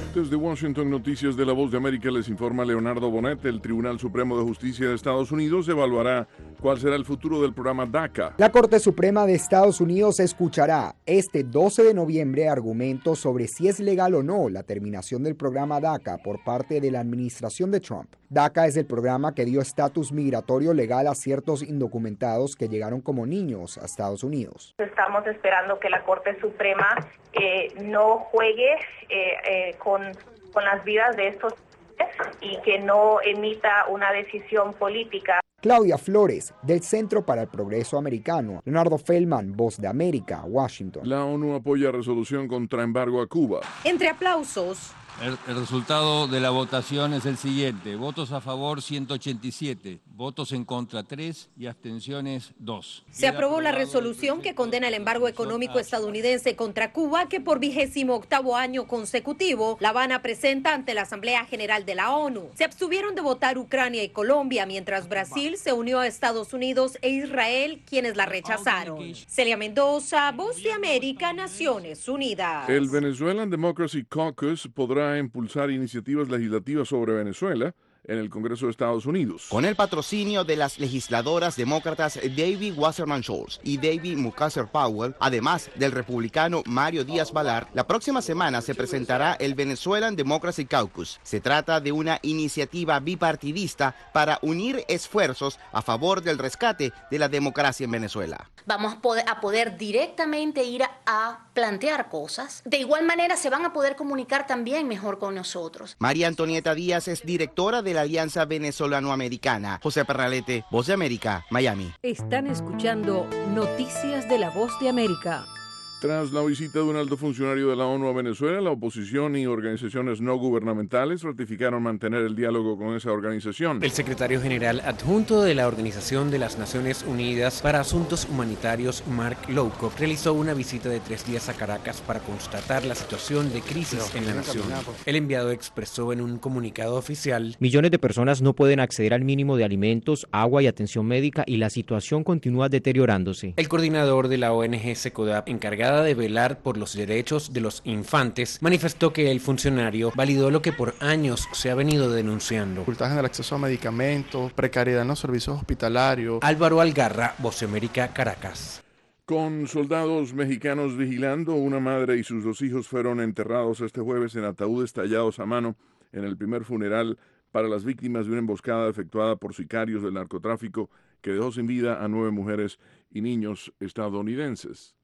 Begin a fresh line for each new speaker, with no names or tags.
Desde Washington, Noticias de la Voz de América, les informa Leonardo Bonet. El Tribunal Supremo de Justicia de Estados Unidos evaluará cuál será el futuro del programa DACA.
La Corte Suprema de Estados Unidos escuchará este 12 de noviembre argumentos sobre si es legal o no la terminación del programa DACA por parte de la administración de Trump. DACA es el programa que dio estatus migratorio legal a ciertos indocumentados que llegaron como niños a Estados Unidos.
Estamos esperando que la Corte Suprema no juegue con las vidas de estos y que no emita una decisión política.
Claudia Flores, del Centro para el Progreso Americano. Leonardo Feldman, Voz de América, Washington.
La ONU apoya resolución contra embargo a Cuba.
Entre aplausos.
El resultado de la votación es el siguiente. Votos a favor 187, votos en contra 3 y abstenciones 2.
Se aprobó la resolución que condena el embargo económico estadounidense contra Cuba, que por 28º año consecutivo La Habana presenta ante la Asamblea General de la ONU. Se abstuvieron de votar Ucrania y Colombia, mientras Brasil se unió a Estados Unidos e Israel, quienes la rechazaron. Celia Mendoza, Voz de América, Naciones Unidas.
El Venezuelan Democracy Caucus podrá impulsar iniciativas legislativas sobre Venezuela en el Congreso de Estados Unidos.
Con el patrocinio de las legisladoras demócratas David Wasserman Schultz y David Mukasser Powell, además del republicano Mario Díaz Balart, la próxima semana se presentará el Venezuelan Democracy Caucus. Se trata de una iniciativa bipartidista para unir esfuerzos a favor del rescate de la democracia en Venezuela.
Vamos a poder directamente ir a plantear cosas. De igual manera se van a poder comunicar también mejor con nosotros.
María Antonieta Díaz es directora de la Alianza Venezolano-Americana. José Pernalete, Voz de América, Miami.
Están escuchando Noticias de la Voz de América.
Tras la visita de un alto funcionario de la ONU a Venezuela, la oposición y organizaciones no gubernamentales ratificaron mantener el diálogo con esa organización.
El secretario general adjunto de la Organización de las Naciones Unidas para Asuntos Humanitarios, Mark Lowcock, realizó una visita de 3 días a Caracas para constatar la situación de crisis en la nación. El enviado expresó en un comunicado oficial:
millones de personas no pueden acceder al mínimo de alimentos, agua y atención médica, y la situación continúa deteriorándose.
El coordinador de la ONG SECODAP, encargada de velar por los derechos de los infantes, manifestó que el funcionario validó lo que por años se ha venido denunciando:
dificultades en el acceso a medicamentos, precariedad en los servicios hospitalarios.
Álvaro Algarra, Voz de América, Caracas.
Con soldados mexicanos vigilando, una madre y sus 2 hijos fueron enterrados este jueves en ataúdes tallados a mano en el primer funeral para las víctimas de una emboscada efectuada por sicarios del narcotráfico que dejó sin vida a 9 mujeres y niños estadounidenses.